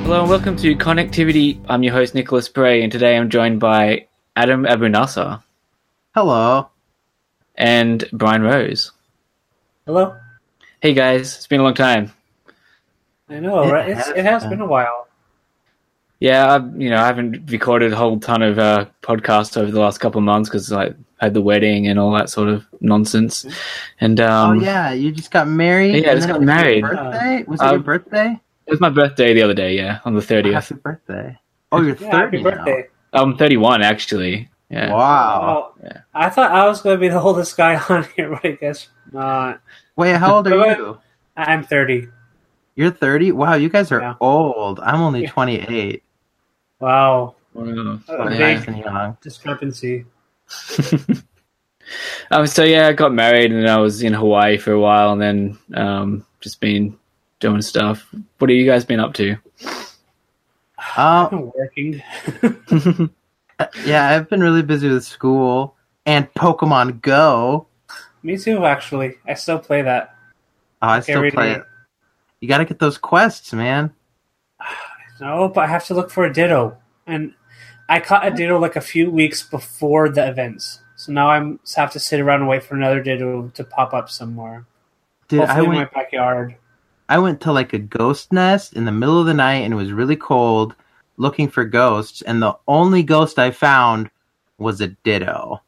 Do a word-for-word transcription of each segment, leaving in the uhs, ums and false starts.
Hello and welcome to Connectivity. I'm your host Nicholas Bray, and today I'm joined by Adam Abu-Nasser. Hello. And Brian Rose. Hello. Hey guys, it's been a long time. I know, It right? It's, has it has been. been a while. Yeah, I, you know, I haven't recorded a whole ton of uh, podcasts over the last couple of months because I had the wedding and all that sort of nonsense. And um, oh yeah, you just got married. Yeah, I and just then got it was married. Your birthday? Was it Uh, your birthday? it was my birthday the other day. Yeah, on the thirtieth. Happy birthday! Oh, you're Yeah, thirty happy now. birthday. I'm thirty-one actually. Yeah. Wow. Oh, Yeah. I thought I was going to be the oldest guy on here, but I guess not. Wait, how old are Wait, wait. you? I'm thirty. You're thirty. Wow, you guys are Yeah. old. I'm only Yeah. twenty-eight. Wow. Wow. A I'm Yeah. nice big and young. discrepancy. um, so yeah, I got married and I was in Hawaii for a while, and then um, just been doing stuff. What have you guys been up to? Uh, I'm working. yeah, I've been really busy with school and Pokemon Go. Me too, actually. I still play that. Oh, I Like still every play day. it. You got to get those quests, man. No, but I have to look for a Ditto. And I caught a Ditto like a few weeks before the events. So now I'm have to sit around and wait for another Ditto to pop up somewhere. Dude, Hopefully I in went. my backyard. I went to like a ghost nest in the middle of the night and it was really cold looking for ghosts, and the only ghost I found was a Ditto.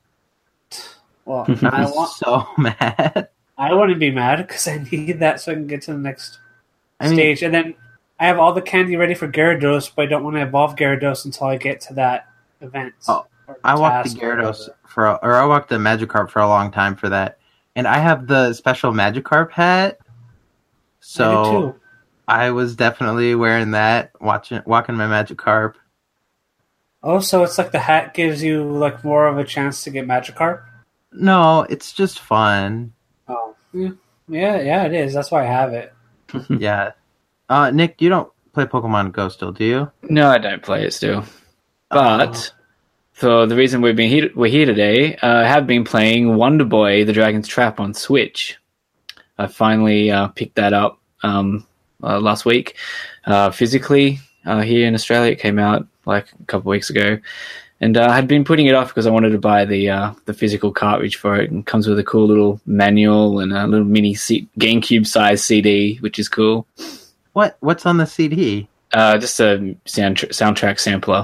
Well, I I was want so mad. I wouldn't be mad because I need that so I can get to the next I mean, stage. And then I have all the candy ready for Gyarados, but I don't want to evolve Gyarados until I get to that event. Oh, or I walked the task or Gyarados whatever. for, a, or I walked the Magikarp for a long time for that, and I have the special Magikarp hat. I do So too. I was definitely wearing that, watching, walking my Magikarp. Oh, so it's like the hat gives you like more of a chance to get Magikarp? No, it's just fun. Oh, yeah, yeah, yeah, it is. That's why I have it. Yeah. Uh, Nick, you don't play Pokemon Go still, do you? No, I don't play it still. But for the reason we've been here, we're here today, uh, I have been playing Wonder Boy: The Dragon's Trap on Switch. I finally uh, picked that up um, uh, last week uh, physically uh, here in Australia. It came out like a couple of weeks ago, and uh, I had been putting it off because I wanted to buy the uh, the physical cartridge for it, and it comes with a cool little manual and a little mini C- GameCube size C D, which is cool. What? What's on the C D? Uh, just a sound soundtrack sampler.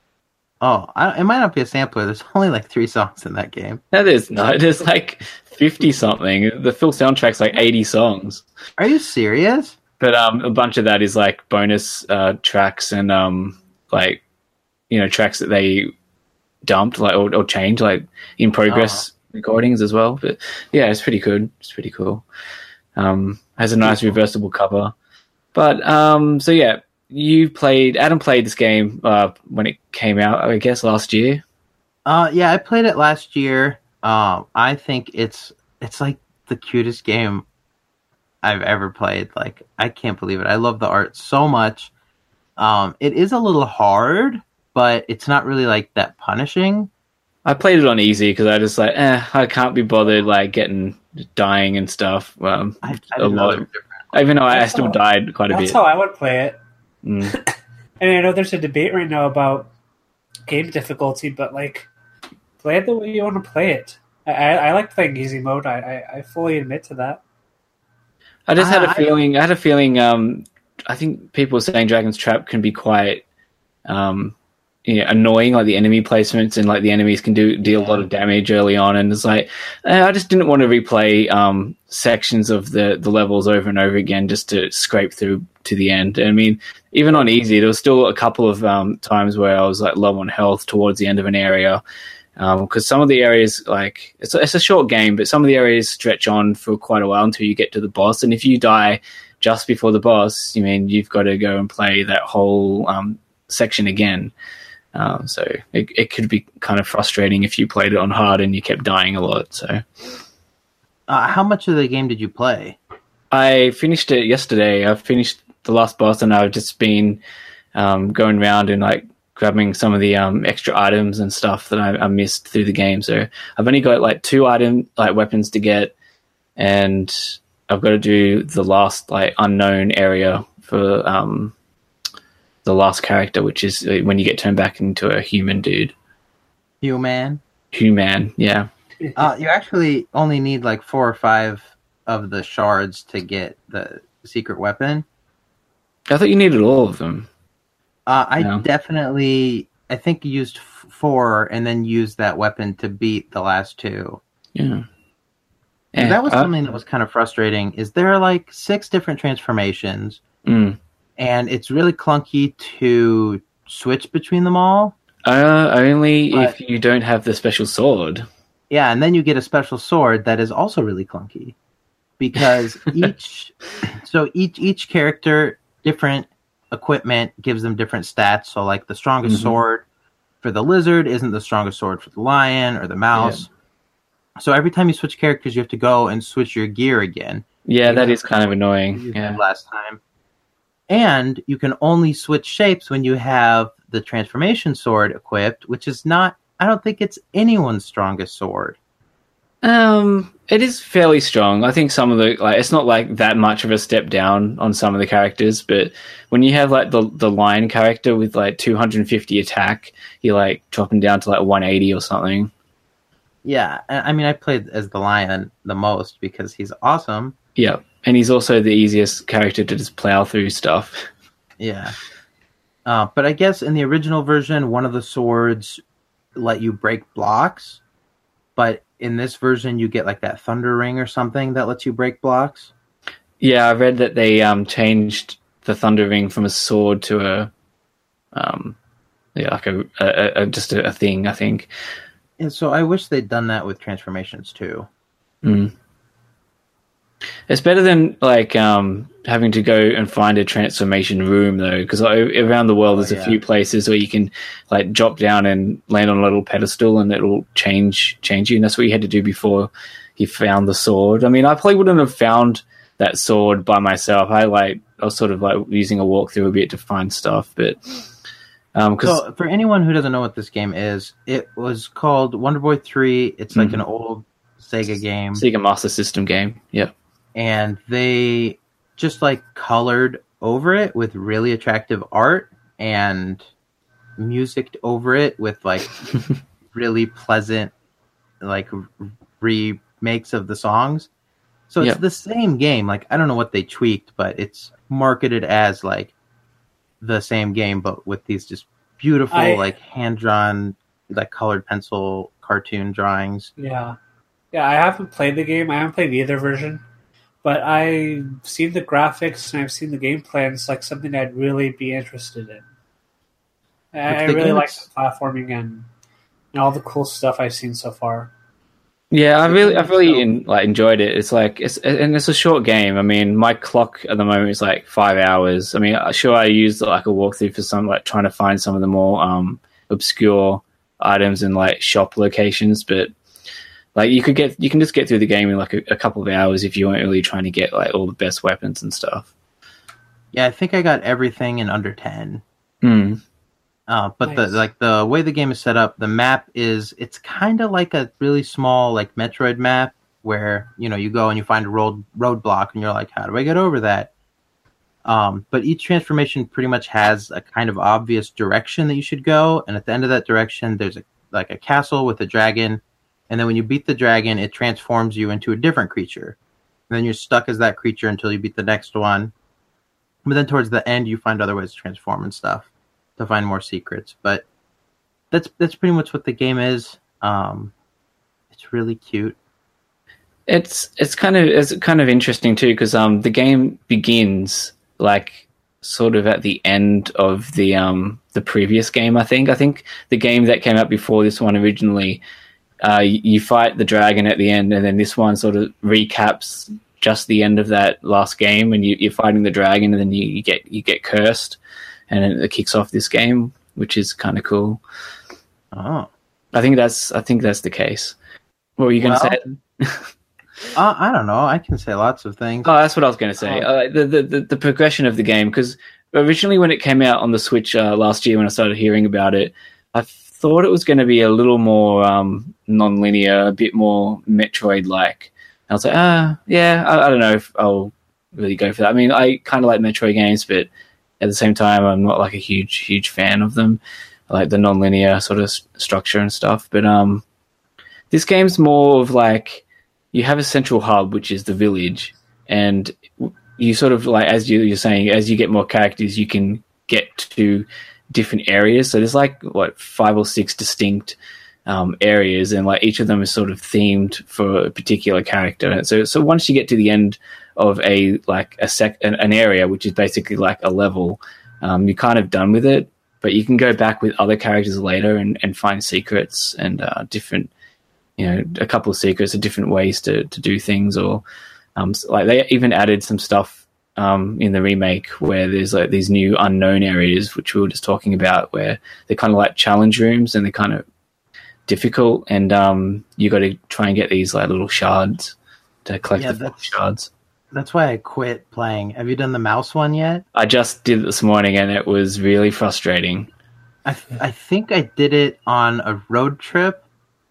Oh, I, it might not be a sampler. There's only like three songs in that game. No, there's not. There's like fifty something. The full soundtrack's like eighty songs, Are you serious? but um, a bunch of that is like bonus uh, tracks and um, like you know tracks that they dumped like or, or changed like in progress recordings as well. But yeah, it's pretty good. It's pretty cool. Um, has a nice Cool. reversible cover. But um, so yeah, you played. Adam played this game uh, when it came out. I guess last year. Uh, yeah, I played it last year. Um, I think it's it's like the cutest game I've ever played. Like, I can't believe it. I love the art so much. Um, it is a little hard, but it's not really like that punishing. I played it on easy because I just like, eh, I can't be bothered like getting dying and stuff. Um, I, I a didn't know lot, they were different. even though I That's still how- died quite a That's bit. how I would play it. Mm. And I know there's a debate right now about game difficulty, but like, play it the way you want to play it. I, I, I like playing easy mode. I, I, I fully admit to that. I just had I- a feeling. I had a feeling. Um, I think people were saying Dragon's Trap can be quite, um, you know, annoying. Like the enemy placements and like the enemies can do deal a lot of damage early on. And it's like eh, I just didn't want to replay um, sections of the the levels over and over again just to scrape through to the end. I mean, even on easy, there was still a couple of um, times where I was like low on health towards the end of an area. Because um, some of the areas, like, it's a, it's a short game, but some of the areas stretch on for quite a while until you get to the boss. And if you die just before the boss, you mean you've got to go and play that whole um, section again. Um, so it, it could be kind of frustrating if you played it on hard and you kept dying a lot. So Uh, how much of the game did you play? I finished it yesterday. I finished the last boss, and I've just been um, going around and like grabbing some of the um, extra items and stuff that I, I missed through the game. So I've only got like two item like weapons to get, and I've got to do the last like unknown area for um, the last character, which is uh, when you get turned back into a human dude. Human. Human, yeah. Uh, you actually only need like four or five of the shards to get the secret weapon. I thought you needed all of them. Uh, I No. definitely, I think used f- four and then used that weapon to beat the last two. Yeah. And that was uh, something that was kind of frustrating. Is there are like six different transformations, mm. and it's really clunky to switch between them all. Uh, only But- if you don't have the special sword. Yeah, and then you get a special sword that is also really clunky because each so each each character different equipment gives them different stats. So like the strongest Mhm. sword for the lizard isn't the strongest sword for the lion or the mouse. So every time you switch characters, you have to go and switch your gear again. Yeah, You that have is kind of you annoying. used Yeah. it last time. And you can only switch shapes when you have the transformation sword equipped, which is not, I don't think it's anyone's strongest sword. Um, it is fairly strong. I think some of the like it's not like that much of a step down on some of the characters, but when you have like the the lion character with like two hundred fifty attack, you're like dropping down to like one eighty or something. Yeah, I I mean, I played as the lion the most because he's awesome. Yeah, and he's also the easiest character to just plow through stuff. Yeah. Uh, but I guess in the original version, one of the swords let you break blocks. But in this version, you get like that thunder ring or something that lets you break blocks. Yeah, I read that they um changed the thunder ring from a sword to a um yeah like a, a, a just a, a thing. I think. And so I wish they'd done that with transformations too. Mm. It's better than like um, having to go and find a transformation room though, because around the world there's Oh, a yeah. few places where you can like drop down and land on a little pedestal and it'll change change you. And that's what you had to do before you found the sword. I mean, I probably wouldn't have found that sword by myself. I like I was sort of like using a walkthrough a bit to find stuff, but um, because So for anyone who doesn't know what this game is, it was called Wonder Boy three. It's like Mhm. an old Sega game. Sega Master System game, yeah. And they just like colored over it with really attractive art and music over it with like really pleasant like remakes of the songs. So it's Yeah. the same game. Like I don't know what they tweaked, but it's marketed as like the same game but with these just beautiful I- like hand drawn like colored pencil cartoon drawings. Yeah. Yeah, I haven't played the game. I haven't played either version. But I've seen the graphics and I've seen the gameplay, and it's like something I'd really be interested in. I, I the really game like is- the platforming and, and all the cool stuff I've seen so far. Yeah, I really, I've really So- in, like enjoyed it. It's like, it's and it's a short game. I mean, my clock at the moment is like five hours. I mean, sure, I used like a walkthrough for some, like trying to find some of the more um, obscure items and like shop locations, but like you could get, you can just get through the game in like a, a couple of hours if you weren't really trying to get like all the best weapons and stuff. Yeah, I think I got everything in under ten. Hmm. Uh, but the Nice. like the way the game is set up, the map is it's kind of like a really small like Metroid map where you know you go and you find a road roadblock and you're like, how do I get over that? Um, but each transformation pretty much has a kind of obvious direction that you should go, and at the end of that direction, there's a like a castle with a dragon, and then when you beat the dragon, it transforms you into a different creature. And then you're stuck as that creature until you beat the next one. But then towards the end, you find other ways to transform and stuff to find more secrets. But that's that's pretty much what the game is. Um, it's really cute. It's it's kind of it's kind of interesting too because um the game begins like sort of at the end of the um the previous game. I think I think the game that came out before this one originally, uh, you, you fight the dragon at the end, and then this one sort of recaps just the end of that last game, and you, you're fighting the dragon, and then you, you get you get cursed, and it, it kicks off this game, which is kind of cool. Oh, I think that's I think that's the case. What were you going to Well, say? uh, I don't know. I can say lots of things. Oh, that's what I was going to say. Oh. Uh, the, the, the the progression of the game, because originally when it came out on the Switch uh, last year, when I started hearing about it, I thought it was going to be a little more um, non-linear, a bit more Metroid-like. And I was like, ah, yeah, I, I don't know if I'll really go for that. I mean, I kind of like Metroid games, but at the same time, I'm not like a huge, huge fan of them, like the non-linear sort of s- structure and stuff. But um, this game's more of like you have a central hub, which is the village, and you sort of like, as you, you're saying, as you get more characters, you can get to different areas. So there's like what five or six distinct um, areas, and like each of them is sort of themed for a particular character. And so, so once you get to the end of a like a sec an, an area, which is basically like a level, um, you're kind of done with it. But you can go back with other characters later and, and find secrets and uh, different, you know, a couple of secrets or different ways to to do things. Or um, like they even added some stuff um, in the remake where there's like these new unknown areas, which we were just talking about, where they're kind of like challenge rooms and they're kind of difficult, and um, you got to try and get these like little shards to collect Yeah, the that's- shards. That's why I quit playing. Have you done the mouse one yet? I just did it this morning and it was really frustrating. I I think I did it on a road trip,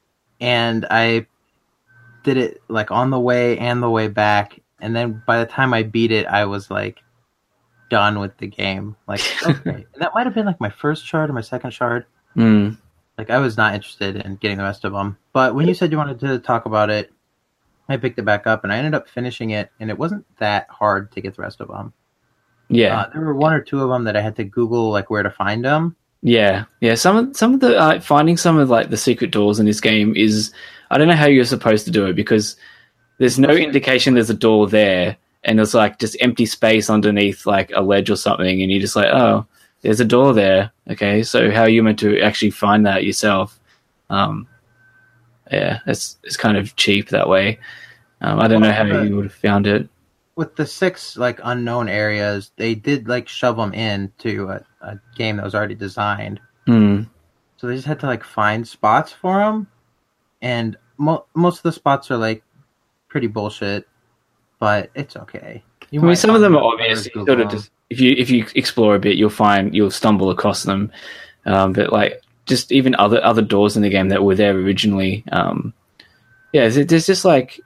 and I did it like on the way and the way back. And then by the time I beat it, I was like done with the game. Like, okay, and that might have been like my first shard or my second shard. Mm. Like, I was not interested in getting the rest of them. But when you said you wanted to talk about it, I picked it back up and I ended up finishing it, and it wasn't that hard to get the rest of them. Yeah. Uh, there were one or two of them that I had to Google like where to find them. Yeah, yeah. Some of some of the uh, finding some of like the secret doors in this game is, I don't know how you're supposed to do it, because there's no indication there's a door there, and there's like just empty space underneath like a ledge or something, and you're just like, oh, there's a door there. Okay, so how are you meant to actually find that yourself? Um, yeah, it's it's kind of cheap that way. Um, I don't know how you would have found it. With the six like unknown areas, they did like shove them into a, a game that was already designed. Hmm. So they just had to like find spots for them, and mo- most of the spots are like pretty bullshit, but it's okay. You I mean, might some of them find are them, obvious. Google Sort of them. just if you if you explore a bit, you'll find you'll stumble across them. Um, but like just even other other doors in the game that were there originally. Um, yeah, there's, there's just like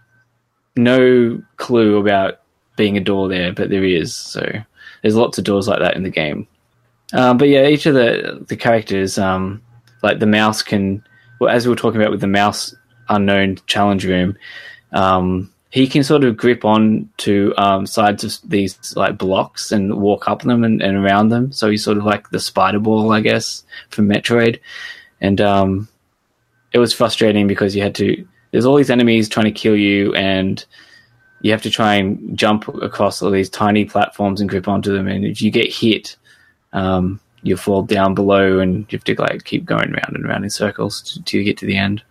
no clue about being a door there, but there is. So there's lots of doors like that in the game. Um, but yeah, each of the the characters, um, like the mouse can, well, as we were talking about with the mouse unknown challenge room, um, he can sort of grip on to um, sides of these like blocks and walk up them and, and around them. So he's sort of like the spider ball, I guess, from Metroid. And um, it was frustrating because you had to, there's all these enemies trying to kill you, and you have to try and jump across all these tiny platforms and grip onto them. And if you get hit, um, you fall down below, and you have to like keep going round and round in circles till you get to the end.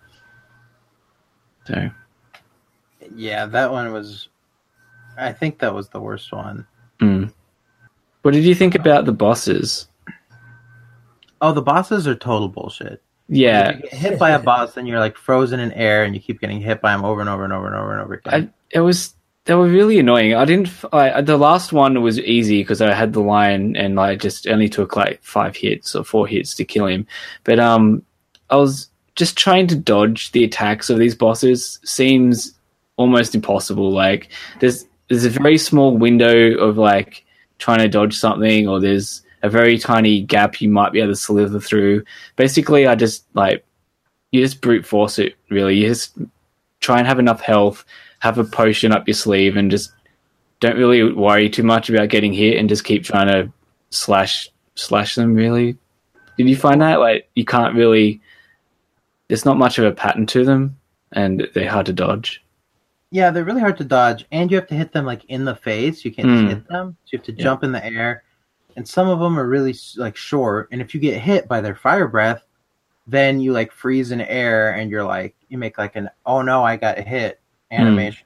So Yeah, that one was. I think that was the worst one. mm. What did you think about the bosses? Oh, the bosses are total bullshit. Yeah, If you get hit by a boss, then you're like frozen in air, and you keep getting hit by them over and over and over and over and over again. I, it was they were really annoying. I didn't. I, the last one was easy because I had the line, and I just only took like five hits or four hits to kill him. But um, I was just trying to dodge the attacks of these bosses. Seems almost impossible. Like there's there's a very small window of like trying to dodge something, or there's a very tiny gap you might be able to slither through. Basically, I just like you just brute force it. Really, you just try and have enough health, have a potion up your sleeve, and just don't really worry too much about getting hit, and just keep trying to slash slash them. Really, did you find that like you can't really? There's not much of a pattern to them, and they're hard to dodge. Yeah, they're really hard to dodge, and you have to hit them like in the face. You can't Mm. just hit them. So you have to Yeah. jump in the air, and some of them are really like short. And if you get hit by their fire breath, then you like freeze in air, and you're like you make like an oh no I got hit animation,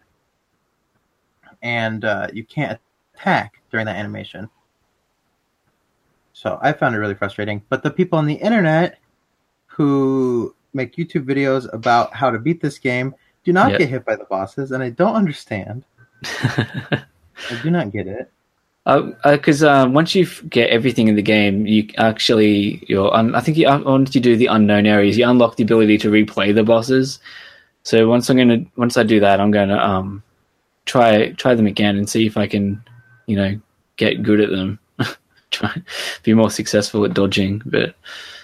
and uh, you can't attack during that animation. So I found it really frustrating. But the people on the internet who make YouTube videos about how to beat this game do not Yep. get hit by the bosses, and I don't understand. I do not get it. Because uh, uh, once you get everything in the game, you actually you're. Un- I think you, once you do the unknown areas, you unlock the ability to replay the bosses. So once I'm gonna, once I do that, I'm gonna um try try them again and see if I can, you know, get good at them. try and be more successful at dodging. But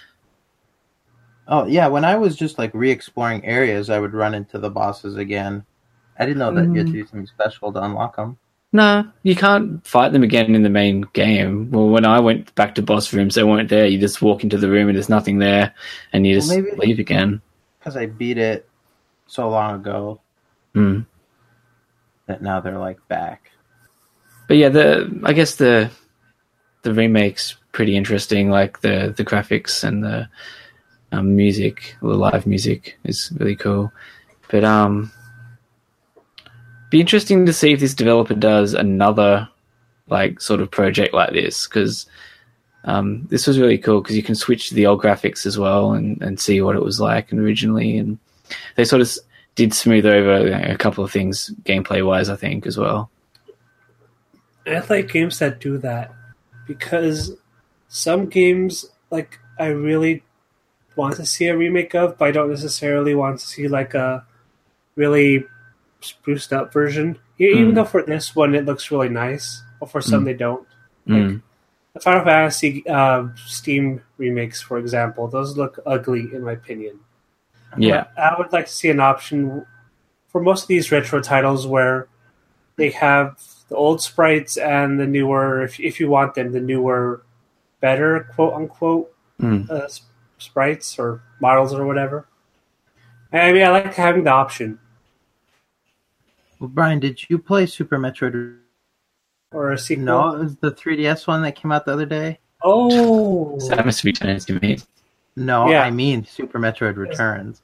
Oh yeah, when I was just like re-exploring areas, I would run into the bosses again. I didn't know that you had to do something special to unlock them. no, you can't fight them again in the main game. Well, when I went back to boss rooms, they weren't there. You just walk into the room and there's nothing there, and you Well, just maybe- leave again. Because I beat it so long ago Mm. that now they're like back. But yeah, the I guess the the remake's pretty interesting. Like the the graphics and the um, music, the live music is really cool. But um, be interesting to see if this developer does another like sort of project like this, because um, this was really cool because you can switch to the old graphics as well and, and see what it was like originally, and they sort of s- did smooth over you know, a couple of things gameplay wise, I think, as well. I like games that do that because some games, like, I really want to see a remake of, but I don't necessarily want to see like a really spruced up version. E- Even Mm. though for this one it looks really nice, but for some Mm. they don't. Like Mm. the Final Fantasy uh, Steam remakes, for example, those look ugly in my opinion. Yeah. But I would like to see an option for most of these retro titles where they have the old sprites and the newer, if if you want them, the newer, better quote unquote Mm. uh, s- sprites or models or whatever. I mean, I like having the option Well, Brian, did you play Super Metroid? or a sequel. No, it was the three D S one that came out the other day. Oh, Samus Returns, you mean? No, Yeah. I mean Super Metroid Returns.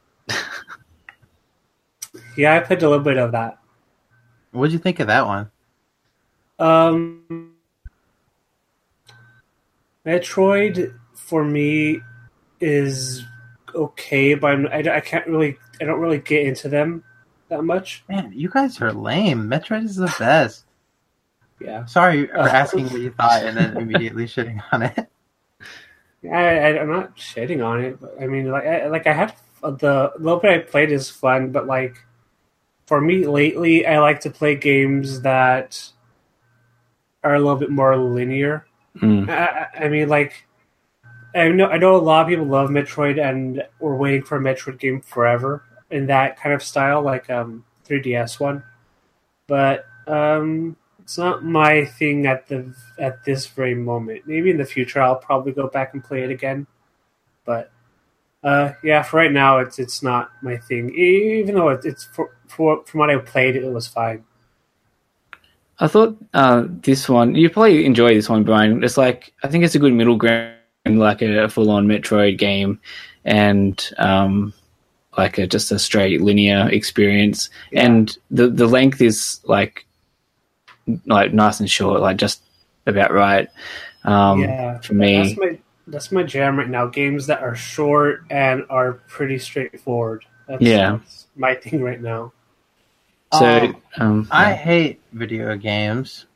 yeah, I played a little bit of that. What'd you think of that one? Um, Metroid for me is okay, but I'm, I, I can't really, I don't really get into them that much. Man, you guys are lame. Metroid is the best. Yeah, Sorry for Uh. asking what you thought and then immediately shitting on it. I, I I'm not shitting on it, but I mean, like, I, like I had the little bit I played is fun, but like for me lately, I like to play games that are a little bit more linear. Mm. I, I mean, like, I know I know a lot of people love Metroid and were waiting for a Metroid game forever in that kind of style, like um three D S one. But um, it's not my thing at the at this very moment. Maybe in the future I'll probably go back and play it again. But uh, yeah, for right now it's it's not my thing. E- Even though it, it's for, for from what I played, it was fine. I thought uh, this one, you probably enjoy this one, Brian. It's like, I think it's a good middle ground, like a full-on Metroid game and um, like a, just a straight linear experience. Yeah. And the the length is like like nice and short, like just about right um, yeah, for me. That's my that's my jam right now. Games that are short and are pretty straightforward. That's, Yeah. that's my thing right now. So Um, um, I hate video games.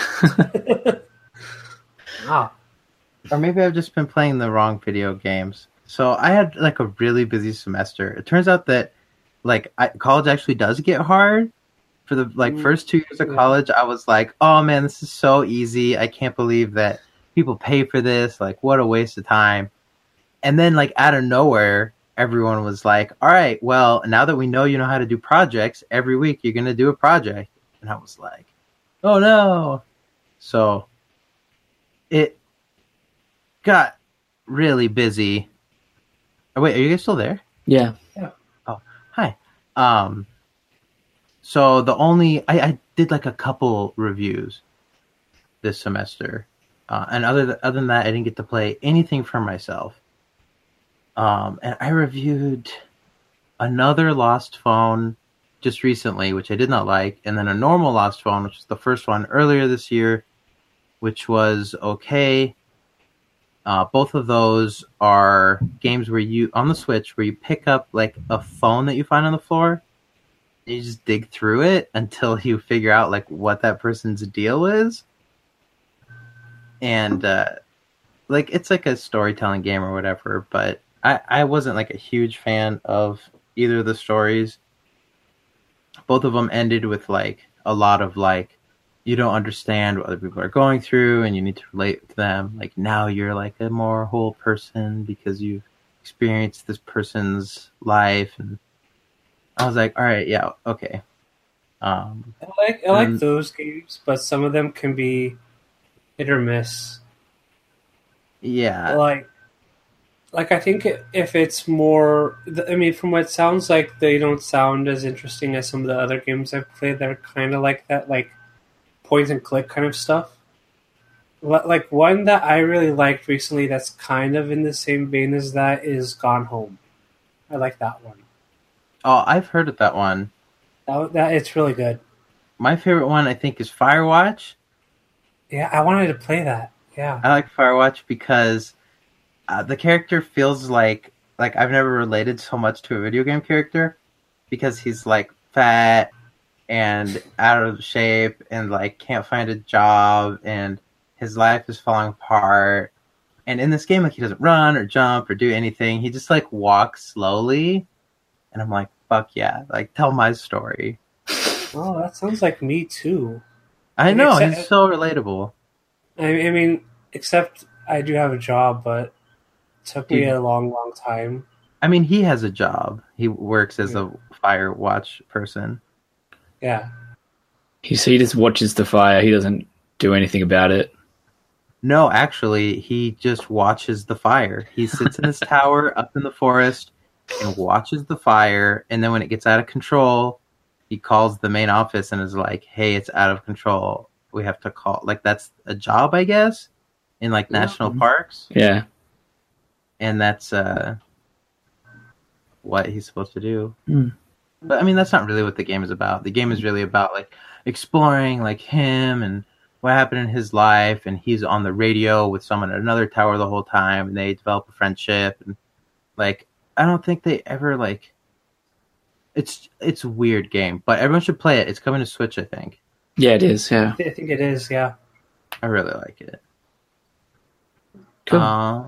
Wow. Or maybe I've just been playing the wrong video games. So I had like a really busy semester. It turns out that like I, college actually does get hard. For the like Mm, first two years of yeah. college, I was like, "Oh man, this is so easy. I can't believe that people pay for this. Like, what a waste of time." And then like out of nowhere, everyone was like, "All right, well, now that we know you know how to do projects, every week you're gonna do a project." And I was like, "Oh no!" So it got really busy. Oh, wait, are you guys still there? yeah. Hi. Um. So the only I, I did like a couple reviews this semester, uh, and other th- other than that, I didn't get to play anything for myself. Um, and I reviewed another Lost Phone just recently, which I did not like, and then a normal Lost Phone, which was the first one earlier this year, which was okay. Uh, both of those are games where you on the Switch where you pick up like a phone that you find on the floor. You just dig through it until you figure out like what that person's deal is, and uh, like it's like a storytelling game or whatever. But I I wasn't like a huge fan of either of the stories. Both of them ended with like a lot of like you don't understand what other people are going through, and you need to relate to them. Like now, you're like a more whole person because you've experienced this person's life, and I was like, all right, yeah, okay. Um, I like I like and- those games, but some of them can be hit or miss. yeah, Like, like I think if it's more, I mean, from what it sounds like, they don't sound as interesting as some of the other games I've played that are kind of like that, like point and click kind of stuff. Li- Like one that I really liked recently that's kind of in the same vein as that is Gone Home. I like that one. oh, I've heard of that one. That, that it's really good. My favorite one, I think, is Firewatch. Yeah, I wanted to play that. Yeah. I like Firewatch because uh, the character feels like like I've never related so much to a video game character because he's like fat and out of shape and like can't find a job and his life is falling apart. And in this game, like he doesn't run or jump or do anything. He just like walks slowly, and I'm like, fuck yeah! Like tell my story. Oh, that sounds like me too. I know Except- he's so relatable. I, I mean, except I do have a job, but it took me Dude. a long, long time. I mean, he has a job. He works as a fire watch person. Yeah. He, so he just watches the fire. He doesn't do anything about it. No, actually, he just watches the fire. He sits in his tower up in the forest and watches the fire. And then when it gets out of control, he calls the main office and is like, hey, it's out of control. We have to call. Like, that's a job, I guess, in like national Mhm. parks. Yeah. And that's uh, what he's supposed to do. Hmm. But I mean, that's not really what the game is about. The game is really about like exploring like him and what happened in his life, and he's on the radio with someone at another tower the whole time, and they develop a friendship. And like, I don't think they ever like. It's it's a weird game, but everyone should play it. It's coming to Switch, I think. Yeah, it is. Yeah. I think it is, yeah. I really like it. Cool. Uh,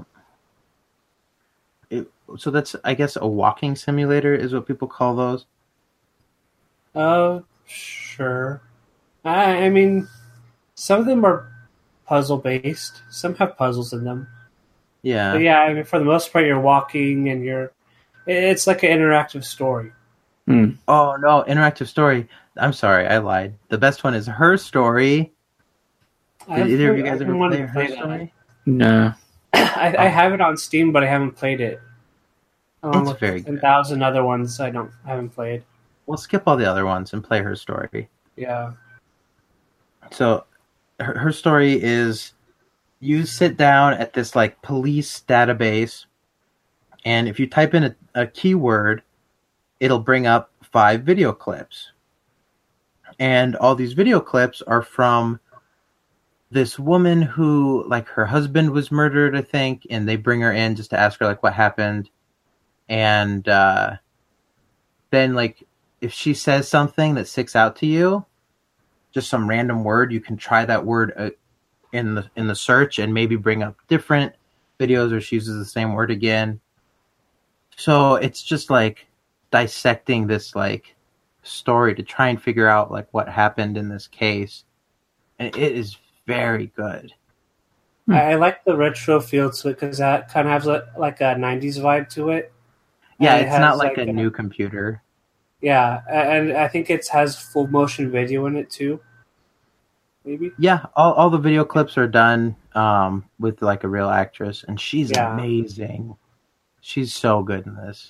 it so that's, I guess, a walking simulator is what people call those. Uh, sure. I, I mean, some of them are puzzle based. Some have puzzles in them. Yeah. But yeah, I mean, for the most part, you're walking and you're. It's like an interactive story. Hmm. Oh no, interactive story. I'm sorry, I lied. The best one is Her Story. Did I've either of you heard- guys I've ever wanted play to Her play that. Story? No. I, I have it on Steam, but I haven't played it. Along It's with very a good. thousand other ones I don't I haven't played. We'll skip all the other ones and play Her Story. Yeah. So, her, her story is you sit down at this like police database, and if you type in a, a keyword, it'll bring up five video clips. And all these video clips are from this woman who, like, her husband was murdered, I think, and they bring her in just to ask her, like, what happened. And uh, then, like, if she says something that sticks out to you, just some random word, you can try that word uh, in the in the search and maybe bring up different videos, or she uses the same word again. So it's just like dissecting this like story to try and figure out like what happened in this case, and it is very good. Hmm. I, I like the retro feel to it because that kind of has a, like a nineties vibe to it. Yeah, And it it's not has, like, like, a a- new computer. Yeah, a- and I think it has full motion video in it too. Maybe. Yeah, all all the video clips are done um, with like a real actress, and she's Yeah. amazing. She's so good in this.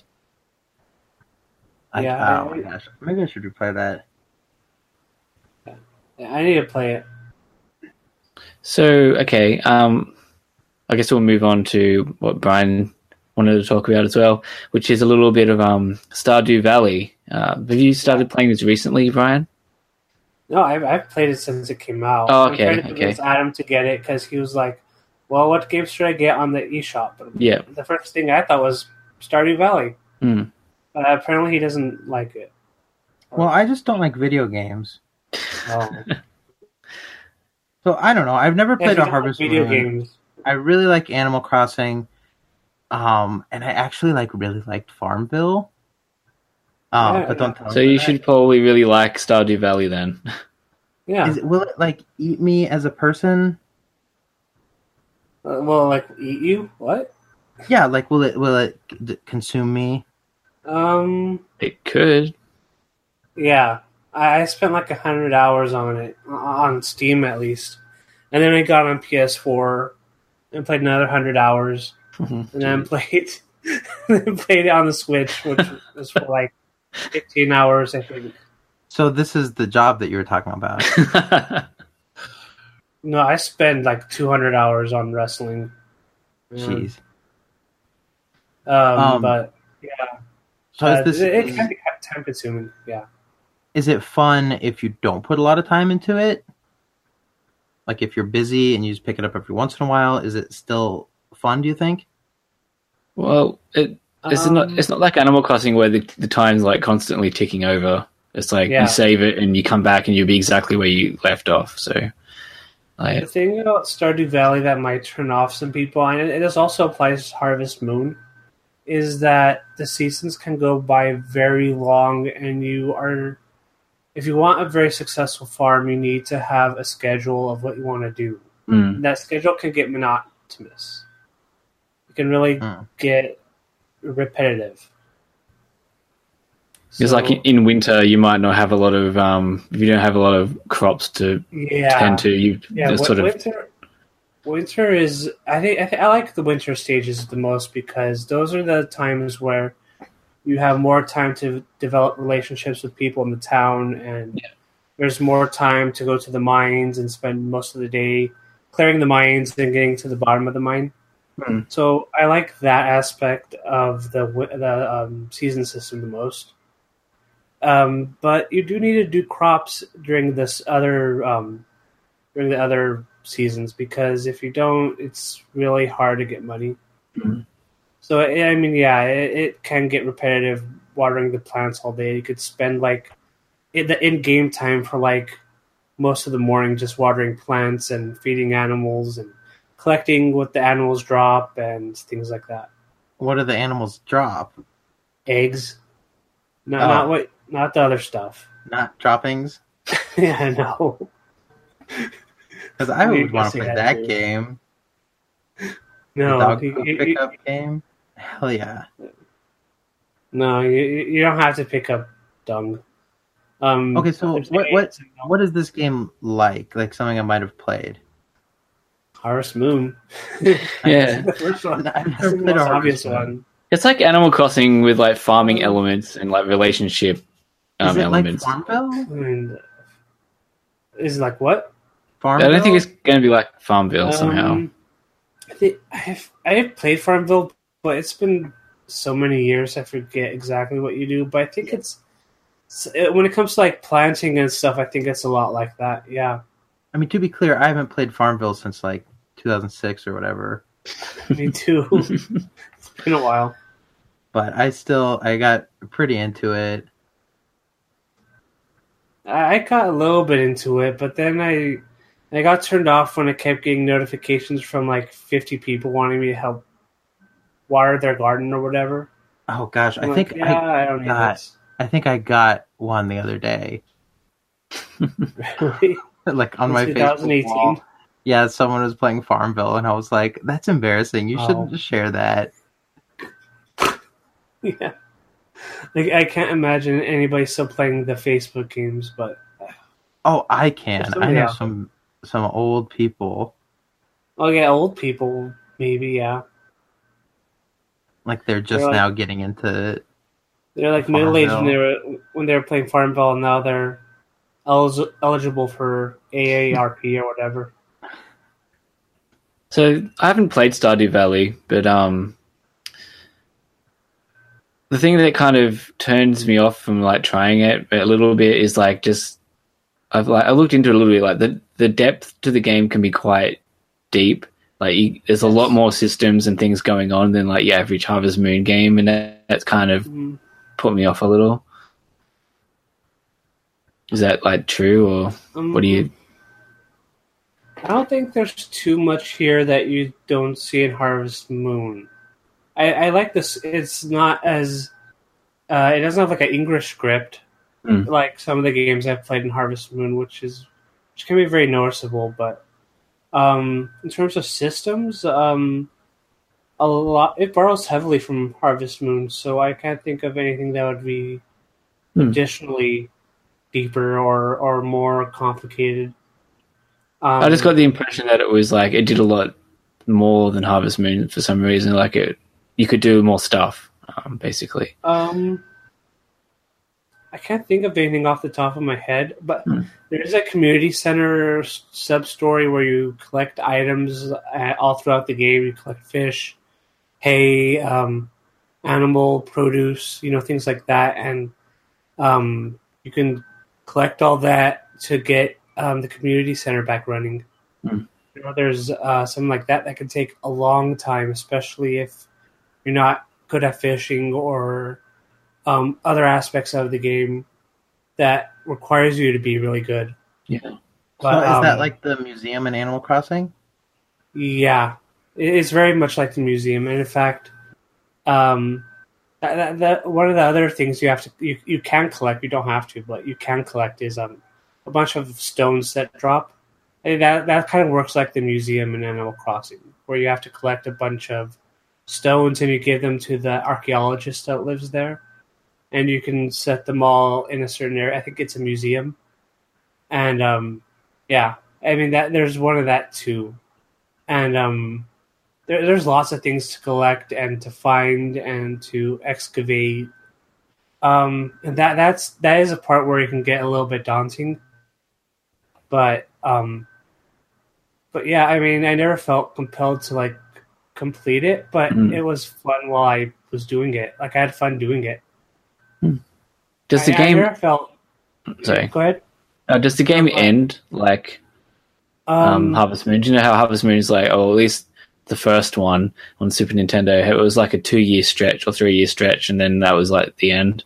I, Yeah, oh I- my gosh, maybe I should replay that. Yeah, I need to play it. So, okay. Um, I guess we'll move on to what Brian wanted to talk about as well, which is a little bit of um, Stardew Valley. Uh, have you started playing this recently, Brian? No, I've, I've played it since it came out. Oh, I'm okay, trying to okay. convince Adam to get it because he was like, well, what games should I get on the eShop? And Yeah. the first thing I thought was Stardew Valley. Hmm. Uh, apparently he doesn't like it. Well, I just don't like video games. Oh. So I don't know. I've never If you played a don't like Harvest video Moon. games. I really like Animal Crossing, um, and I actually like really liked Farmville. Um, Yeah, but don't tell So me you that. should probably really like Stardew Valley then. Yeah. Is it, will it like eat me as a person? Uh, well, like eat you? What? Yeah, like will it will it c- consume me? Um. It could. Yeah. I, I spent like a hundred hours on it on Steam at least, and then I got on P S four and played another hundred hours, and then played then played it on the Switch, which was for like fifteen hours, I think. So this is the job that you were talking about. No, I spend like two hundred hours on wrestling. Jeez. Um, Um, but yeah, So uh, is this it, it is, can be time consuming. Yeah. is it fun if you don't put a lot of time into it? Like if you're busy and you just pick it up every once in a while, is it still fun? Do you think? Well, it it's Um, not it's not like Animal Crossing where the the time's like constantly ticking over. It's like Yeah. you save it and you come back and you'll be exactly where you left off. So, The like, thing about Stardew Valley that might turn off some people, and it, it also applies to Harvest Moon, is that the seasons can go by very long, and you are, if you want a very successful farm, you need to have a schedule of what you want to do. mm. And that schedule can get monotonous. It can really Mm. get repetitive. Because So, like in, in winter, you might not have a lot of um, if you don't have a lot of crops to yeah, tend to. You yeah, just wi- sort of winter. Winter is, I think, I, think, I like the winter stages the most because those are the times where you have more time to develop relationships with people in the town, and Yeah. there's more time to go to the mines and spend most of the day clearing the mines and getting to the bottom of the mine. Hmm. So I like that aspect of the wi- the um, season system the most. Um, but you do need to do crops during this other um, during the other seasons because if you don't, it's really hard to get money. Mhm. So I mean, yeah, it, it can get repetitive watering the plants all day. You could spend like in the in game time for like most of the morning just watering plants and feeding animals and collecting what the animals drop and things like that. What do the animals drop? Eggs, no, Oh. not what, not the other stuff. Not droppings? Yeah, no. Because I You would want say to play that that too. game. The No, dog you, food you- pickup game. Hell yeah! no, you, you don't have to pick up dung. Um, Okay, so there's what what eggs and milk. what is this game like? Like something I might have played. Harvest Moon. yeah. The first one. I've That's never the played a most obvious Harvest Moon. one. It's like Animal Crossing with like farming elements and like relationship um, Is it elements. like Farmville? And is it like what? Farmville? I don't think it's going to be like Farmville somehow. Um, I think I've I've played Farmville, but it's been so many years I forget exactly what you do. But I think it's it- when it comes to like planting and stuff, I think it's a lot like that. Yeah, I mean, to be clear, I haven't played Farmville since like two thousand six or whatever. me too. It's been a while. But I still I got pretty into it. I I got a little bit into it, but then I I got turned off when I kept getting notifications from like fifty people wanting me to help water their garden or whatever. Oh gosh, I'm I like, think yeah, I I, don't need got- this. I think I got one the other day, Really? like on my twenty Facebook eighteen? wall. Yeah, someone was playing Farmville, and I was like, "That's embarrassing. You Oh. shouldn't share that." Yeah. Like I can't imagine anybody still playing the Facebook games, but Oh, I can. There's I somebody know out some some old people. oh yeah, old people maybe, yeah. Like they're just They're like- now getting into. They're like middle aged when Farmville. they were when they were playing Farmville, and now they're elig- eligible for A A R P or whatever. So I haven't played Stardew Valley, but um, the thing that kind of turns me off from like trying it a little bit is like just I've like I looked into it a little bit. Like the the depth to the game can be quite deep. Like you, there's a lot more systems and things going on than like your average Harvest Moon game, and that, that's kind of Mhm. put me off a little. Is that like true, or Um, what do you? I don't think there's too much here that you don't see in Harvest Moon. I, I like this. It's not as uh, it doesn't have like an English script Mm. like some of the games I've played in Harvest Moon, which is which can be very noticeable. But um, in terms of systems, um, a lot it borrows heavily from Harvest Moon, so I can't think of anything that would be Hmm. additionally deeper or or more complicated. Um, I just got the impression that it was like it did a lot more than Harvest Moon for some reason. Like it, you could do more stuff, um, basically. Um, I can't think of anything off the top of my head, but Hmm. there is a community center sub story where you collect items uh, all throughout the game. You collect fish, hay, um, animal produce, you know, things like that, and um, you can collect all that to get um, the community center back running. Hmm. You know, there's uh, something like that that can take a long time, especially if you're not good at fishing or um, other aspects of the game that requires you to be really good. Yeah. But, so is that um, like the museum in Animal Crossing? Yeah, it- it's very much like the museum, and in fact, um, that, that, that one of the other things you have to you, you can collect, you don't have to, but you can collect is um a bunch of stones that drop. And that that kind of works like the museum in Animal Crossing, where you have to collect a bunch of stones and you give them to the archaeologist that lives there, and you can set them all in a certain area. I think it's a museum, and um, yeah, I mean that there's one of that too, and um, there, there's lots of things to collect and to find and to excavate. Um, and that that's that is a part where it can get a little bit daunting, but um, but yeah, I mean, I never felt compelled to like complete it, but Mm. it was fun while I was doing it. Like I had fun doing it. Does the I, I game? never felt. Sorry. Go ahead. Uh, does the game No, go ahead. end like um, Um, Harvest Moon? Do you know how Harvest Moon is like? Oh, at least the first one on Super Nintendo, it was like a two-year stretch or three-year stretch, and then that was like the end.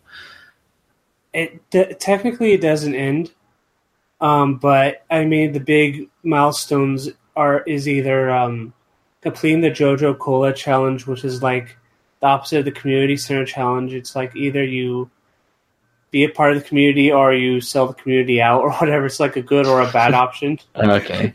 it d- technically it doesn't end, um, but I mean the big milestones are is either um, completing the JoJo Cola challenge, which is like the opposite of the community center challenge. It's like either you be a part of the community or you sell the community out or whatever. It's like a good or a bad option. Okay.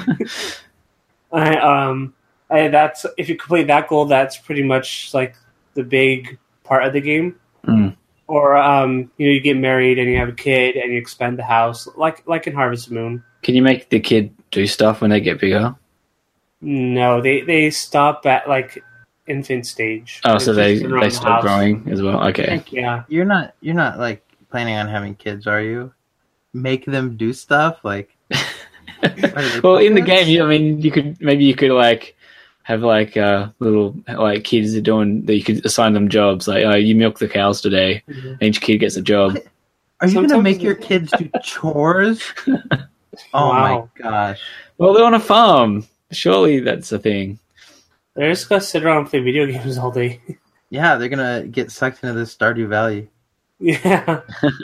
I, um, I, that's if you complete that goal, that's pretty much like the big part of the game. Mm. Or um, you know, you get married and you have a kid and you expand the house, like like in Harvest Moon. Can you make the kid do stuff when they get bigger? No, they they stop at like infant stage. Oh, so They they just run they the stop house. growing as well. Okay. Yeah, You're not you're not like planning on having kids, are you? Make them do stuff like they Well, in the puppets? game, you, I mean, you could maybe you could like have like uh, little like kids are doing that. You could assign them jobs. Like, oh, you milk the cows today. Mhm. And each kid gets a job. Are you gonna Sometimes make the- your kids do chores? Oh Wow. my gosh. Well, they're on a farm. Surely that's a thing. they're just gonna sit around and play video games all day. Yeah, they're gonna get sucked into this Stardew Valley. Yeah.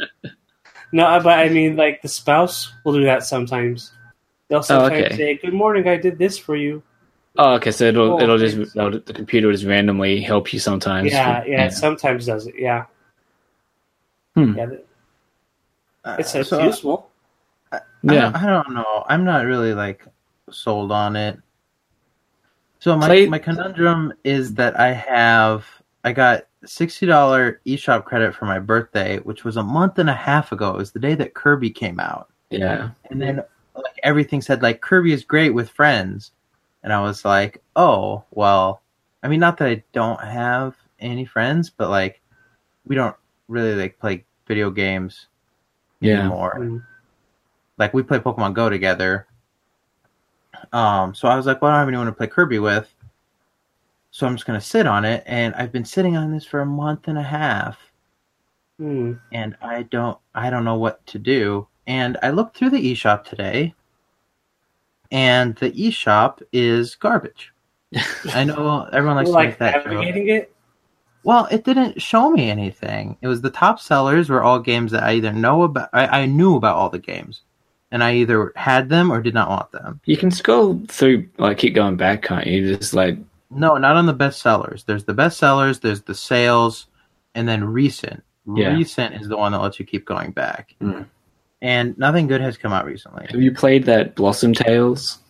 No, but I mean, like the spouse will do that sometimes. They'll sometimes okay. say, "Good morning, I did this for you." Oh, okay. So it'll Oh, it'll just it's- it'll, the computer will just randomly help you sometimes. Yeah, yeah, it sometimes does it. Yeah, Hmm. yeah. th- Uh, It's, it's so useful. I, Yeah. don't, I don't know. I'm not really like sold on it. So my Play- my conundrum is that I have I got sixty dollar eShop credit for my birthday, which was a month and a half ago. It was the day that Kirby came out. Yeah. And then like everything said like Kirby is great with friends. And I was like, "Oh, well, I mean not that I don't have any friends, but like we don't really like play video games Yeah. anymore. Mm. Like we play Pokemon Go together. Um, so I was like, well, I don't have anyone to play Kirby with. So I'm just gonna sit on it, and I've been sitting on this for a month and a half, Hmm. and I don't I don't know what to do. And I looked through the eShop today, and the eShop is garbage. I know everyone likes to Like make that joke. navigating it. Well, it didn't show me anything. It was the top sellers were all games that I either know about. I, I knew about all the games, and I either had them or did not want them. You can scroll through, like, keep going back, can't you? Just like, No, not on the best sellers. There's the best sellers, there's the sales, and then recent. Yeah. Recent is the one that lets you keep going back. Mm. and nothing good has come out recently. Have you played that Blossom Tales?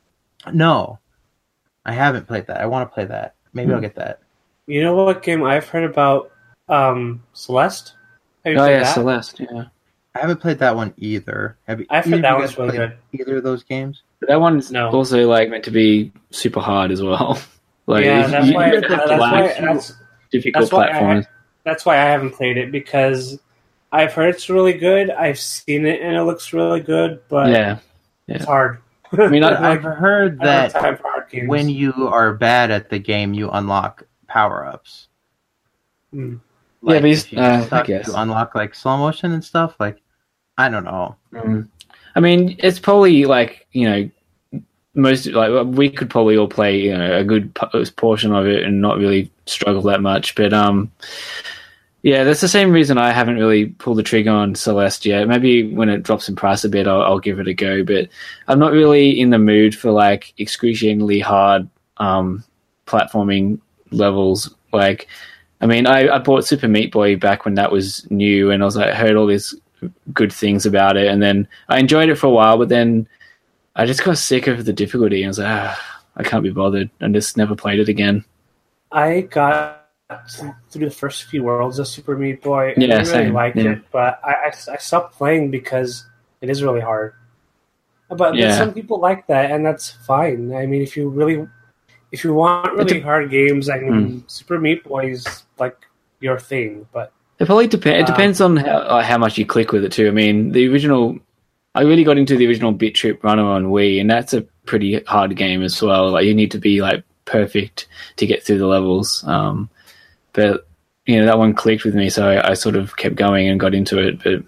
No, I haven't played that. I want to play that. Maybe Hmm. I'll get that. You know what game I've heard about? Um, Celeste. Have you Oh played yeah, that? Celeste. Yeah, I haven't played that one either. Have you? I've either heard that of you one's guys really played good. Either of those games? but that one's No. also like meant to be super hard as well. like Yeah, that's you, why. you That's have to why. like That's, difficult that's why I- platforms. that's why I haven't played it, because I've heard it's really good. I've seen it and it looks really good, but Yeah, it's hard. I mean, I- But I've heard I don't have that time for hard games. when you are bad at the game, you unlock power ups. Hmm. Yeah, but he's- if you uh, I suck, guess. you unlock like slow motion and stuff. Like, I don't know. Mm. I mean, it's probably like, you know, most like we could probably all play, you know, a good p- portion of it and not really struggle that much. But um, yeah, that's the same reason I haven't really pulled the trigger on Celeste yet. Maybe when it drops in price a bit, I'll, I'll give it a go. But I'm not really in the mood for like excruciatingly hard um platforming levels. Like, I mean, I, I bought Super Meat Boy back when that was new, and I was like, heard all these good things about it, and then I enjoyed it for a while, but then I just got sick of the difficulty. And I was like, ah, I can't be bothered, and just never played it again. I got through the first few worlds of Super Meat Boy, and Yeah, I really same, liked yeah. it, but I, I, I stopped playing because it is really hard. But Yeah. some people like that, and that's fine. I mean, if you really, if you want really It de- hard games, I mean, Hmm. Super Meat Boy is like your thing. But It probably depends. It Um, depends on how uh, how much you click with it too. I mean, the original, I really got into the original Bit Trip Runner on Wii, and that's a pretty hard game as well. Like, you need to be like perfect to get through the levels. Um, but you know, that one clicked with me, so I, I sort of kept going and got into it. But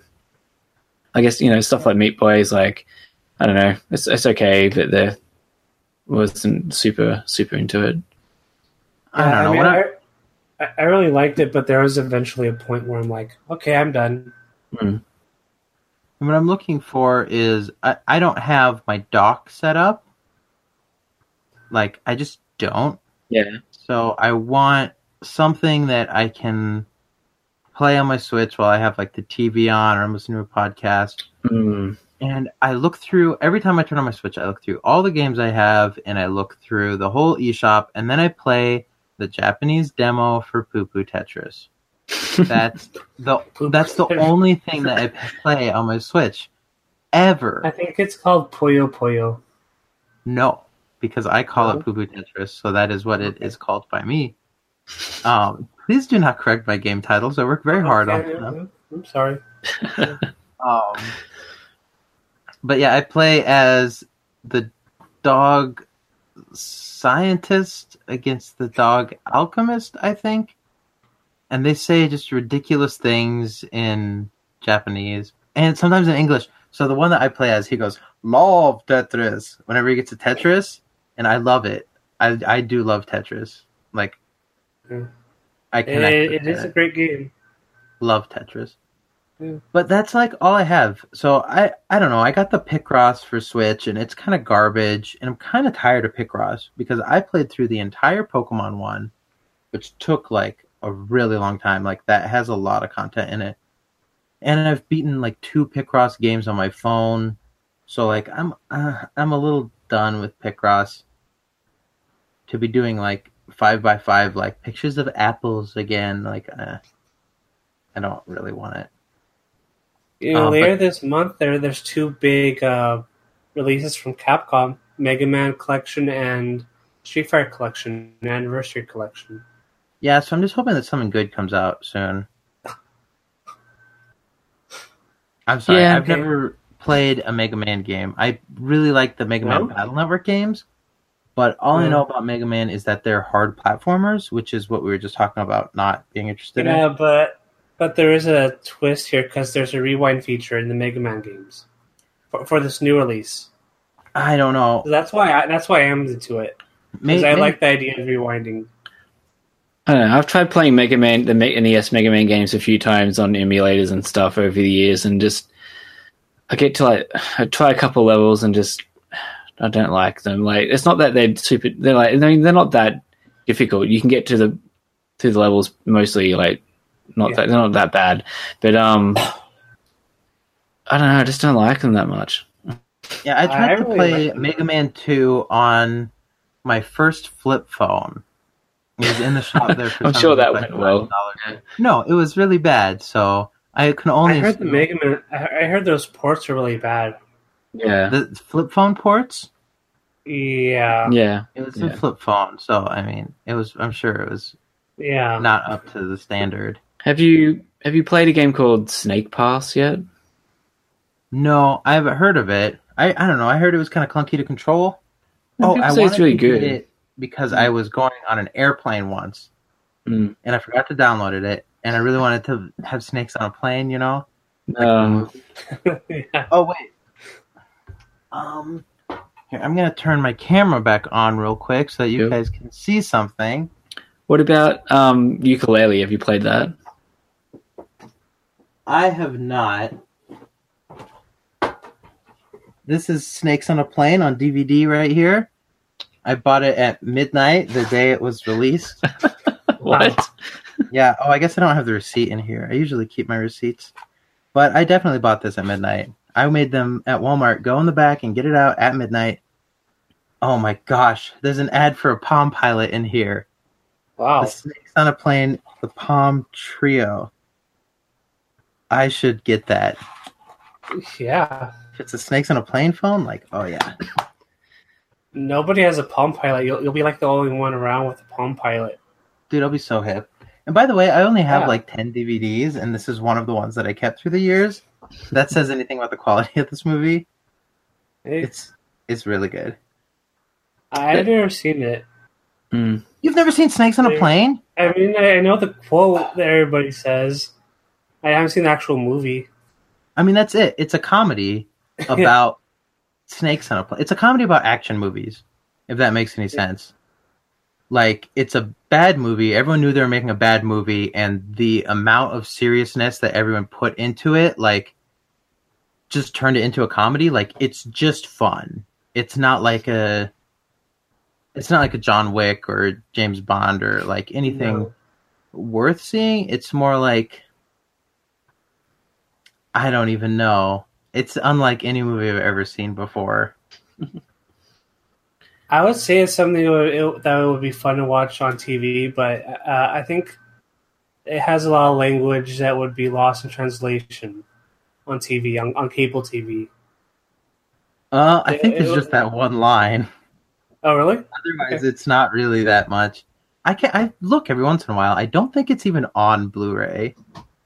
I guess, you know, stuff like Meat Boy is like, I don't know, it's it's okay, but there wasn't super super into it. I don't yeah, know. mean, When I- I, I, I really liked it, but there was eventually a point where I'm like, okay, I'm done. Mm. What I'm looking for is I, I don't have my dock set up. Like, I just don't. Yeah. So I want something that I can play on my Switch while I have like the T V on or I'm listening to a podcast. Mm. And I look through, every time I turn on my Switch, I look through all the games I have and I look through the whole eShop, and then I play the Japanese demo for Poo Poo Tetris. That's the that's the only thing that I play on my Switch ever. I think it's called Puyo Puyo. No, because I call No? it Poo Poo Tetris, so that is what it is called by me. Um, please do not correct my game titles. I work very hard Okay, on them. I'm sorry. Um, but yeah, I play as the dog scientist against the dog alchemist, I think. And they say just ridiculous things in Japanese and sometimes in English. So the one that I play as, he goes, "Love Tetris" whenever he gets to Tetris, and I love it. I I do love Tetris. Like, Yeah. I connect. It, with it is it. a great game. Love Tetris. Yeah. But that's like all I have. So I, I don't know. I got the Picross for Switch, and it's kind of garbage. And I'm kind of tired of Picross because I played through the entire Pokemon one, which took like a really long time. Like, that has a lot of content in it. And I've beaten like two Picross games on my phone. So like I'm uh, I'm a little done with Picross. To be doing like five by five like pictures of apples again, like uh, I don't really want it. You know, Um, later but- this month, there there's two big uh, releases from Capcom: Mega Man Collection and Street Fighter Collection, Anniversary Collection. Yeah, so I'm just hoping that something good comes out soon. I'm sorry, Yeah, I've okay. never played a Mega Man game. I really like the Mega Man No? Battle Network games, but all I Yeah. know about Mega Man is that they're hard platformers, which is what we were just talking about not being interested Yeah, in. but but there is a twist here because there's a rewind feature in the Mega Man games for, for this new release. I don't know. So that's why I, that's why I am into it because May- I may- like the idea of rewinding. I don't know. I've tried playing Mega Man, the N E S Mega Man games a few times on emulators and stuff over the years, and just I get to like I try a couple levels and just I don't like them. Like, it's not that they're super. They're like I mean they're not that difficult. You can get to the to the levels mostly like not Yeah. that they're not that bad, but um I don't know. I just don't like them that much. Yeah, I tried I to really play like them. Mega Man two on my first flip phone. It was in the shop there for I'm some sure reason, that like went five well. dollars. Yeah. No, it was really bad. So I can only I heard the assume- Mega Man. I I heard those ports are really bad. Yeah. the flip phone ports. Yeah, Yeah. It was Yeah. a flip phone, so I mean, it was. I'm sure it was yeah. not up to the standard. Have you have you played a game called Snake Pass yet? No, I haven't heard of it. I, I don't know. I heard it was kind of clunky to control. Oh, People I say wanted it's really to get good. it because I was going on an airplane once, Mm. and I forgot to download it, and I really wanted to have snakes on a plane. You know? Um, yeah. Oh wait. Um, here I'm gonna turn my camera back on real quick so that you Yep. guys can see something. what about um, Ukulele? Have you played that? I have not. This is Snakes on a Plane on D V D right here. I bought it at midnight the day it was released. What? Yeah. Oh, I guess I don't have the receipt in here. I usually keep my receipts, but I definitely bought this at midnight. I made them at Walmart go in the back and get it out at midnight. Oh my gosh, there's an ad for a Palm Pilot in here. Wow. The Snakes on a Plane, the Palm Trio. I should get that. Yeah. If it's a Snakes on a Plane phone, like, oh yeah. Nobody has a Palm Pilot. You'll, you'll be like the only one around with a Palm Pilot. Dude, I'll be so hip. And by the way, I only have Yeah. like ten D V Ds, and this is one of the ones that I kept through the years. If that says anything about the quality of this movie, It's, it's it's really good. I've never seen it. Mm. You've never seen Snakes on a Yeah. Plane? I mean, I I know the quote that everybody says. I haven't seen the actual movie. I mean, that's it. It's a comedy about snakes on a plane. It's a comedy about action movies, if that makes any sense. Like, it's a bad movie. Everyone knew they were making a bad movie, and the amount of seriousness that everyone put into it, like, just turned it into a comedy. Like, it's just fun. It's not like a... It's not like a John Wick or James Bond or, like, anything No. worth seeing. It's more like... I don't even know. It's unlike any movie I've ever seen before. I would say it's something that would, it, that would be fun to watch on T V, but uh, I think it has a lot of language that would be lost in translation on T V, on, on cable T V. Uh, I It- think it it's was- just that one line. Oh, really? Otherwise, Okay. it's not really that much. I can I look every once in a while. I don't think it's even on Blu-ray.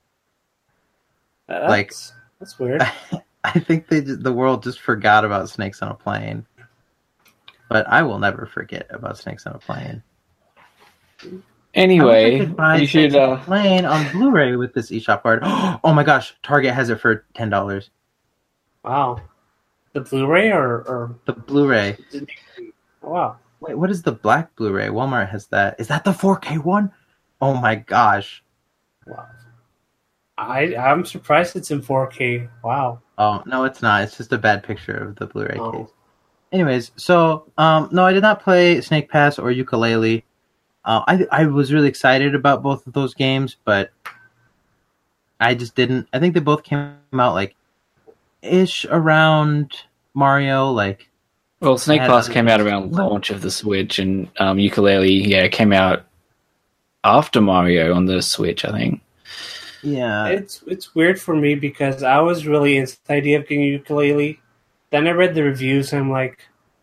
That's, Like- that's weird. I think they just, the world just forgot about Snakes on a Plane. But I will never forget about Snakes on a Plane. Anyway, I wish I could buy you Snakes should. on a Uh, Plane on Blu-ray with this eShop card. Oh my gosh, Target has it for ten dollars. Wow. The Blu-ray or, or The Blu-ray. oh, wow. Wait, what is the black Blu-ray? Walmart has that. Is that the four K one? Oh my gosh. Wow. I I'm surprised it's in four K. Wow. Oh, no, it's not. It's just a bad picture of the Blu-ray Oh. case. Anyways, so, um, no, I did not play Snake Pass or Yooka-Laylee. Uh, I I was really excited about both of those games, but I just didn't. I think they both came out, like, ish around Mario, like, well, Snake Yeah, Pass that- came out around launch of the Switch, and um, Ukulele, yeah, came out after Mario on the Switch, I think. yeah. It's it's weird for me because I was really into the idea of getting a ukulele. Then I read the reviews and I'm like,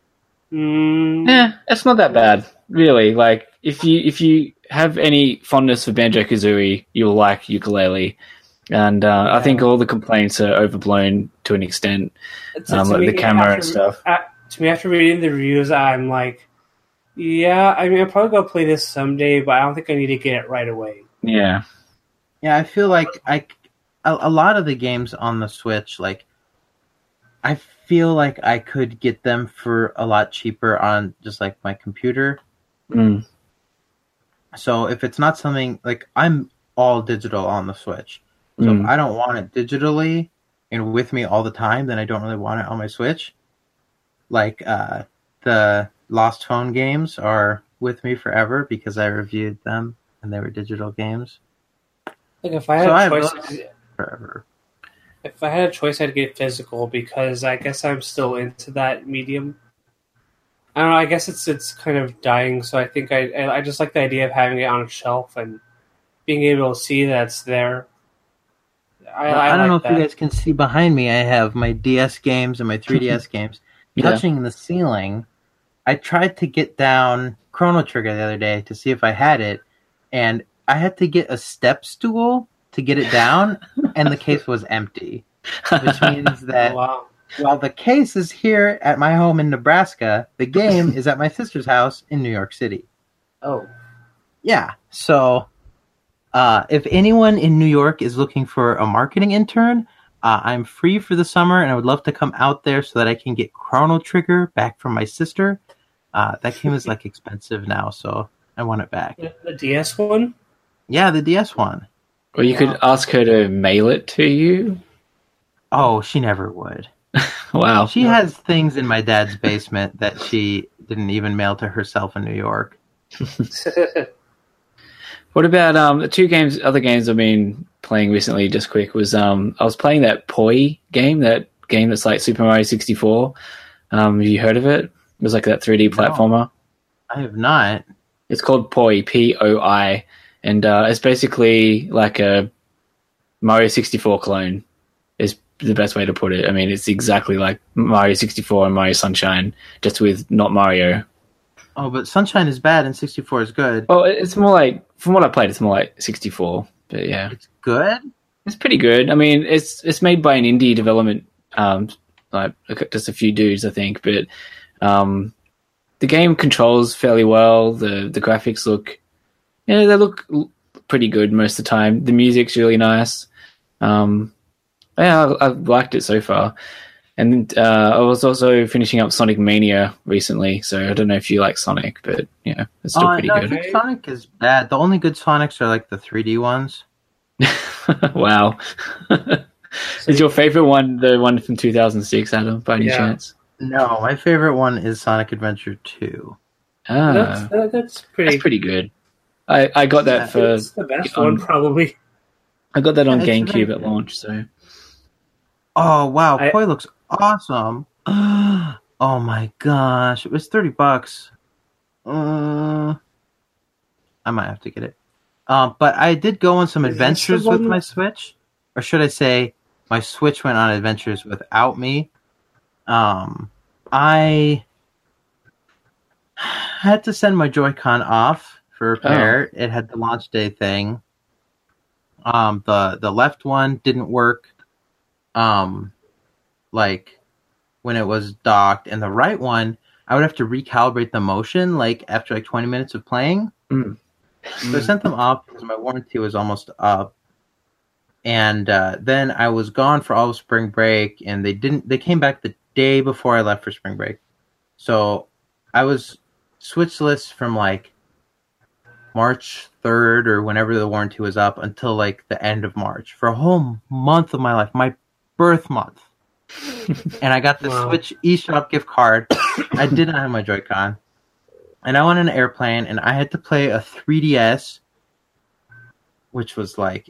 mm, Yeah, it's not that bad, really. Like, if you if you have any fondness for Banjo Kazooie, you'll like Ukulele. And uh, I think all the complaints are overblown to an extent, it's, um, to like me, the camera after- and stuff. uh, to me, after reading the reviews, I'm like, yeah, I mean, I'll probably go play this someday, but I don't think I need to get it right away. Yeah, Yeah, I feel like I a, a lot of the games on the Switch, like I feel like I could get them for a lot cheaper on just like my computer. mm. So if it's not something like I'm all digital on the Switch, so Mm. if I don't want it digitally and with me all the time, then I don't really want it on my Switch. Like uh, the Lost Phone games are with me forever because I reviewed them and they were digital games Like if I had So I have choices, forever. if I had a choice, I'd get physical because I guess I'm still into that medium. I don't know. I guess it's it's kind of dying, so I think I I just like the idea of having it on a shelf and being able to see that it's there. I, Well, I, I don't like know if that. you guys can see behind me. I have my D S games and my three D S games Yeah. touching the ceiling. I tried to get down Chrono Trigger the other day to see if I had it, and I had to get a step stool to get it down, and the case was empty, which means that Oh, wow. while the case is here at my home in Nebraska, the game is at my sister's house in New York City. Oh, Yeah, so uh, if anyone in New York is looking for a marketing intern, uh, I'm free for the summer, and I would love to come out there so that I can get Chrono Trigger back from my sister. Uh, that game is like expensive now, so I want it back. the, the D S one. Yeah, the D S one. Or you could ask her to mail it to you. Oh, she never would. Wow. She has things in my dad's basement that she didn't even mail to herself in New York. What about um the two games? Other games I've been playing recently. Just quick was um I was playing that Poi game. That game that's like Super Mario sixty-four. Um, have you heard of it? It was like that three D platformer. I have not. It's called Poi, P O I, and uh, it's basically like a Mario sixty-four clone. Is the best way to put it. I mean, it's exactly like Mario sixty-four and Mario Sunshine, just with not Mario. Oh, but Sunshine is bad and sixty-four is good. Well, it's more like, from what I played, it's more like sixty-four. But yeah, It's good? it's pretty good. I mean, it's it's made by an indie development, um, like just a few dudes, I think. But um, the game controls fairly well. The the graphics look, yeah, they look pretty good most of the time. The music's really nice. Um, yeah, I, I've liked it so far. And uh, I was also finishing up Sonic Mania recently, so I don't know if you like Sonic, but yeah, it's still Uh, pretty no, I good. think Sonic is bad. The only good Sonics are like the three D ones. Wow. Is your favorite one the one from two thousand six, Adam, by any Yeah. chance? No, my favorite one is Sonic Adventure two. Ah, that's that, that's pretty. that's pretty good. I, I got that for It's the best on- one, probably. I got that on Yeah, it's GameCube very at good. launch, so Oh, wow. I- Koi looks awesome. Oh, my gosh. It was thirty bucks. Uh, I might have to get it. Um, but I did go on some Is this the adventures with one- my Switch. Or should I say, my Switch went on adventures without me. Um, I had to send my Joy-Con off for repair. It had the launch day thing. Um, the the left one didn't work. Um, like when it was docked, and the right one, I would have to recalibrate the motion. Like after like twenty minutes of playing, Mm. so I sent them off because my warranty was almost up. And uh, then I was gone for all of spring break, and they didn't. They came back the day before I left for spring break, so I was switchless from like March third or whenever the warranty was up until like the end of March for a whole month of my life, my birth month. And I got the Wow. Switch eShop gift card. I did not have my Joy-Con, and I went on an airplane, and I had to play a three D S, which was like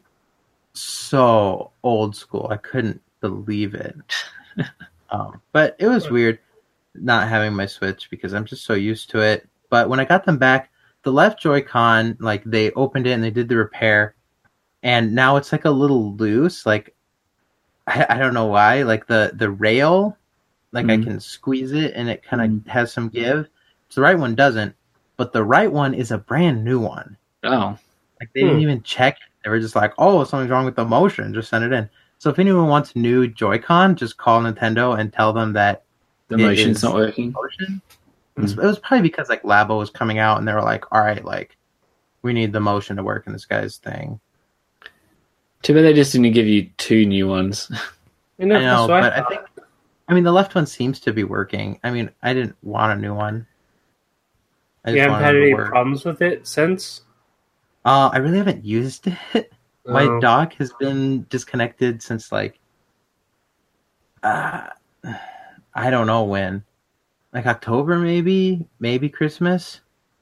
so old school. I couldn't believe it. Um, but it was weird not having my Switch because I'm just so used to it. But when I got them back, the left Joy-Con, like they opened it and they did the repair, and now it's like a little loose. Like I, I don't know why. Like the the rail, like I Mhm. can squeeze it and it kind of has some give. So the right one doesn't, but the right one is a brand new one. oh, Like they didn't Hmm. even check it. They were just like, "Oh, something's wrong with the motion. Just send it in." So if anyone wants new Joy-Con, just call Nintendo and tell them that the It motion's is- not working. motion. It was probably because like Labo was coming out and they were like, "All right, like we need the motion to work in this guy's thing." Too bad they just didn't give you two new ones. I know, I know, that's what but I thought. think, I mean, the left one seems to be working. I mean, I didn't want a new one. I You haven't wanted had it to any work. problems with it since? Uh, I really haven't used it. My Oh. dock has been disconnected since like, uh, I don't know when, like October maybe, maybe Christmas.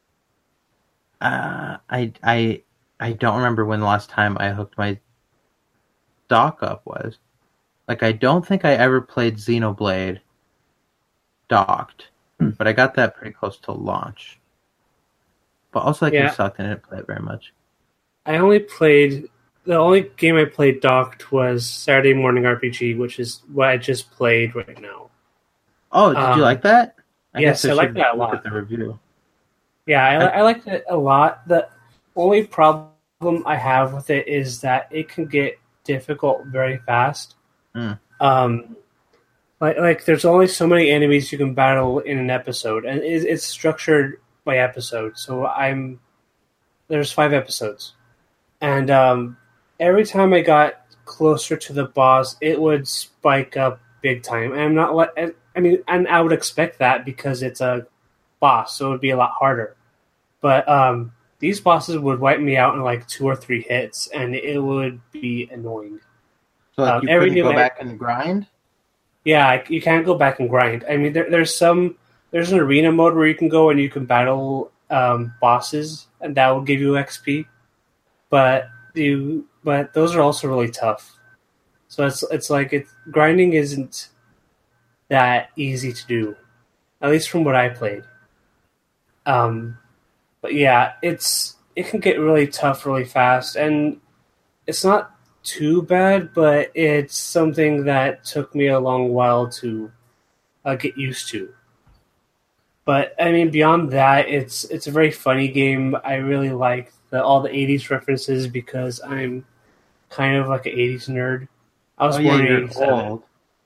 Uh, I I I don't remember when the last time I hooked my dock up was. Like, I don't think I ever played Xenoblade docked, Hmm. but I got that pretty close to launch. But also, like, Yeah. it sucked and I didn't play it very much. I only played the only game I played docked was Saturday Morning R P G, which is what I just played right now. Oh, did Um, you like that? I yes, guess I like should that a look lot. at the review. Yeah, I, I- I liked it a lot. The only problem I have with it is that it can get difficult very fast. Mm. Um, like like there's only so many enemies you can battle in an episode, and it's, it's structured by episode. So I'm there's five episodes, and um, every time I got closer to the boss, it would spike up big time. And I'm not let. I mean, and I would expect that because it's a boss, so it would be a lot harder. But um, these bosses would wipe me out in like two or three hits, and it would be annoying. So, like, Um, you every couldn't new go en- back and grind? Yeah, I- you can't go back and grind. I mean, there, there's some there's an arena mode where you can go and you can battle um, bosses, and that will give you X P. But you but those are also really tough. So it's it's like it's grinding isn't that easy to do, at least from what I played. Um, but yeah, it's it can get really tough really fast, and it's not too bad, but it's something that took me a long while to uh, get used to. But I mean, beyond that, it's it's a very funny game. I really like the, all the eighties references because I'm kind of like an eighties nerd. I was Oh, born yeah, in you're eighty-seven. old.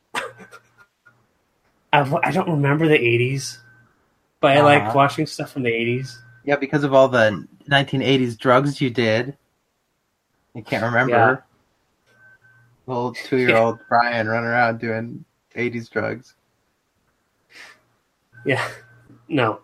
I, I don't remember the eighties, but I Uh-huh. like watching stuff from the eighties. Yeah, because of all the nineteen eighties drugs you did. You can't remember. Yeah. Little two-year-old Brian running around doing eighties drugs. Yeah, no.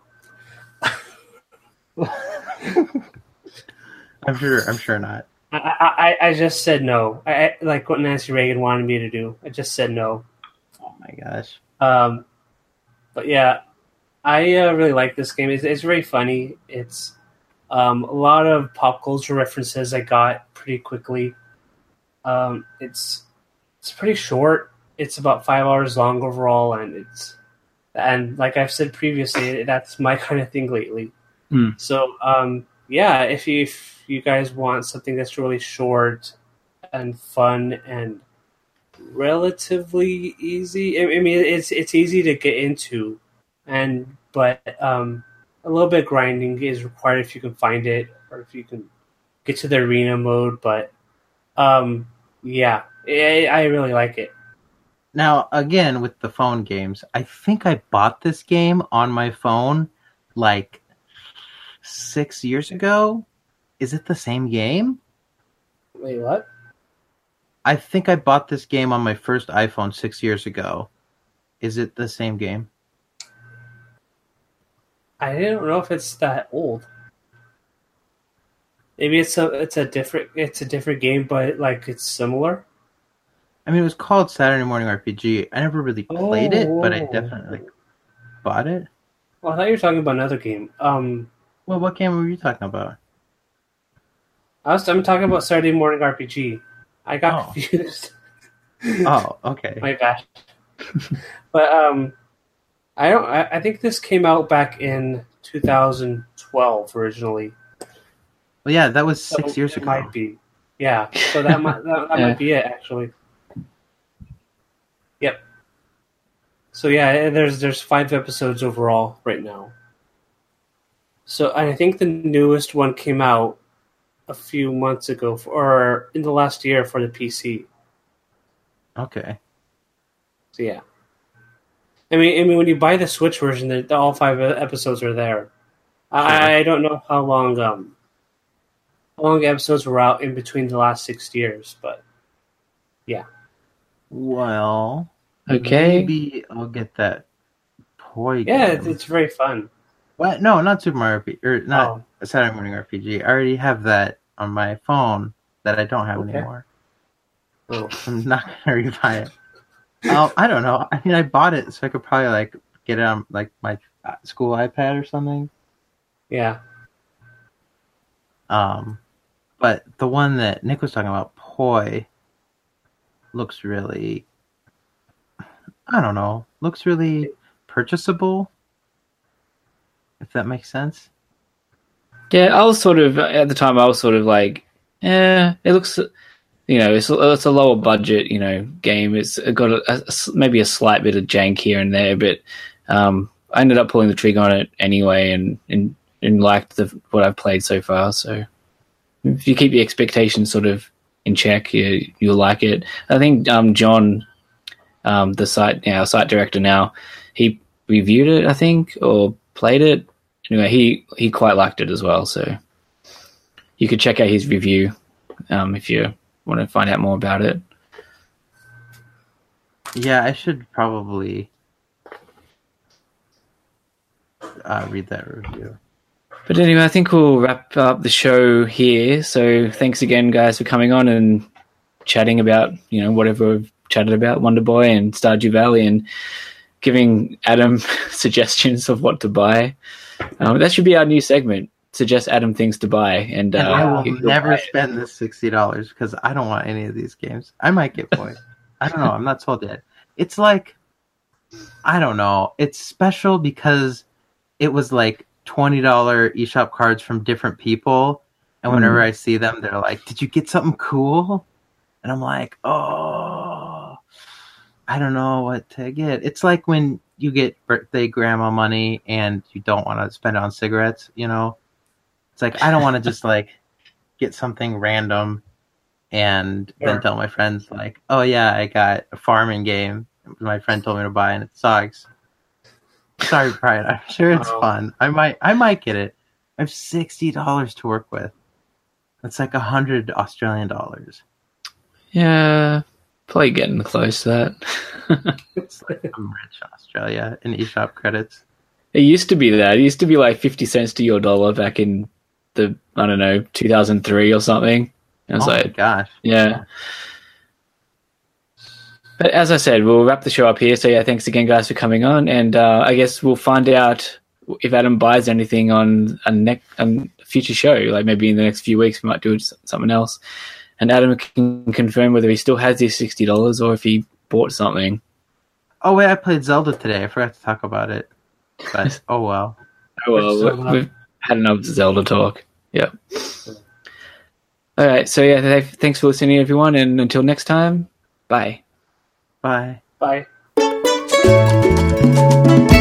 I'm sure. I'm sure not. I, I, I just said no. I, I like what Nancy Reagan wanted me to do. I just said no. Oh my gosh. Um, but yeah, I uh, really like this game. It's, it's very funny. It's um, a lot of pop culture references I got pretty quickly. Um, it's it's pretty short. It's about five hours long overall, and it's and like I've said previously, that's my kind of thing lately. Hmm. So um, yeah, if you if you guys want something that's really short and fun and relatively easy. I mean, it's it's easy to get into, and but um, a little bit of grinding is required if you can find it or if you can get to the arena mode. But um, yeah, I, I really like it. Now, again, with the phone games, I think I bought this game on my phone like six years ago. Is it the same game? Wait, what? I think I bought this game on my first iPhone six years ago. Is it the same game? I don't know if it's that old. Maybe it's a it's a different it's a different game, but like it's similar. I mean, it was called Saturday Morning R P G. I never really played it, but I Oh. definitely bought it. Well, I thought you were talking about another game. Um, Well, what game were you talking about? I was I'm talking about Saturday Morning R P G. I got Oh. confused. Oh, okay. My bad. But um, I don't. I, I think this came out back in two thousand twelve originally. Well, yeah, that was six So years it ago. Might be. Yeah. So that might that, that Yeah. might be it actually. Yep. So yeah, there's there's five episodes overall right now. So I think the newest one came out a few months ago, for, or in the last year for the P C. Okay. So yeah. I mean, I mean, when you buy the Switch version, the, the, all five episodes are there. I, I don't know how long um how long episodes were out in between the last six years, but yeah. Well, Okay. maybe I'll get that toy Yeah, game. it's, it's very fun. What? No, not Super Mario R P G, or not Oh. Saturday Morning R P G. I already have that on my phone that I don't have Okay. anymore. Oh. I'm not gonna rebuy it. Um, I don't know. I mean, I bought it so I could probably like get it on like my uh, school iPad or something. Yeah. Um, but the one that Nick was talking about, Poi, looks really I don't know, looks really purchasable, if that makes sense. Yeah, I was sort of at the time. I was sort of like, yeah, it looks, you know, it's it's a lower budget, you know, game. It's got a, a, maybe a slight bit of jank here and there, but um, I ended up pulling the trigger on it anyway, and and, and liked the what I've played so far. So if you keep your expectations sort of in check, you you'll like it. I think um, John, um, the site, you know, our site director now, he reviewed it, I think, or played it. Anyway, he, he quite liked it as well, so you could check out his review um, if you want to find out more about it. Yeah, I should probably uh, read that review. But anyway, I think we'll wrap up the show here. So thanks again, guys, for coming on and chatting about, you know, whatever we've chatted about, Wonder Boy and Stardew Valley, and giving Adam suggestions of what to buy. Um, that should be our new segment. Suggest Adam things to buy, and, uh, and I will he'll never spend this sixty dollars because I don't want any of these games. I might get points. I don't know. I'm not told yet. It's like, I don't know. It's special because it was like twenty dollars eShop cards from different people, and whenever mm. I see them, they're like, "Did you get something cool?" And I'm like, "Oh, I don't know what to get." It's like when you get birthday grandma money and you don't want to spend it on cigarettes, you know? It's like, I don't want to just like get something random and yeah. then tell my friends like, oh yeah, I got a farming game my friend told me to buy and it sucks. Sorry, Brian. I'm sure it's oh. fun. I might I might get it. I have sixty dollars to work with. That's like a hundred Australian dollars. Yeah. Probably getting close to that. I'm rich in Australia in eShop credits. It used to be that. It used to be like fifty cents to your dollar back in the, I don't know, two thousand three or something. I was oh like, my gosh. Yeah. yeah. But as I said, we'll wrap the show up here. So yeah, thanks again, guys, for coming on. And uh, I guess we'll find out if Adam buys anything on a, ne- on a future show. Like maybe in the next few weeks, we might do something else. And Adam can confirm whether he still has his sixty dollars or if he bought something. Oh, wait, I played Zelda today. I forgot to talk about it. But, oh, well. Oh, well, we, we've had enough Zelda talk. Yeah. All right. So, yeah, th- thanks for listening, everyone. And until next time, bye. Bye. Bye.